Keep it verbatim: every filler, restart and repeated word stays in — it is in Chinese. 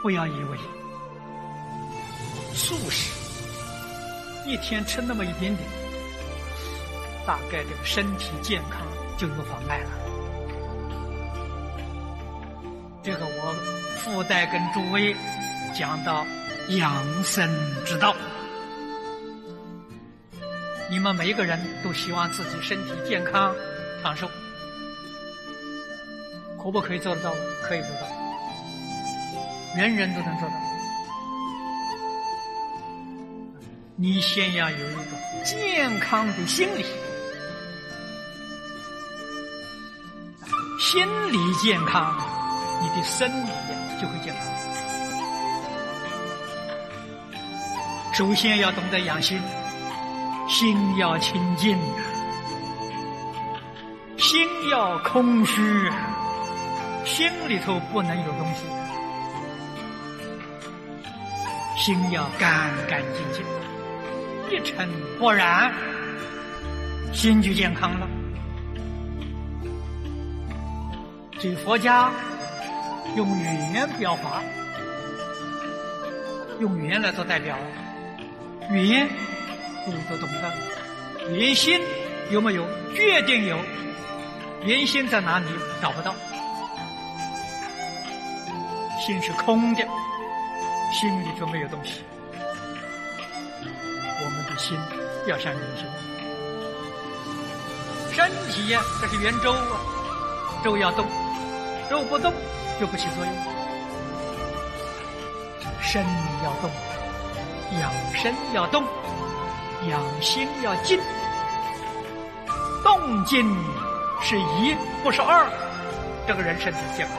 不要以为素食一天吃那么一点点，大概这个身体健康就有妨碍了。这个我附带跟诸位讲到养生之道，你们每一个人都希望自己身体健康长寿，可不可以做得到？可以做到，人人都能做到。你先要有一个健康的心理，心理健康，你的身体就会健康。首先要懂得养心，心要清净啊，心要空虚啊，心里头不能有东西，心要干干净净，一尘不染，心就健康了。所以佛家用语言表法，用语言来做代表。语言我们都懂得，语言心有没有？决定有。言心在哪里？找不到。心是空的，心里就没有东西。我们的心要像人心，身体呀、啊，这是圆周啊，周要动，周不动就不起作用。身要动，养生要动，养心要静，动静是一，不是二，这个人身体健康。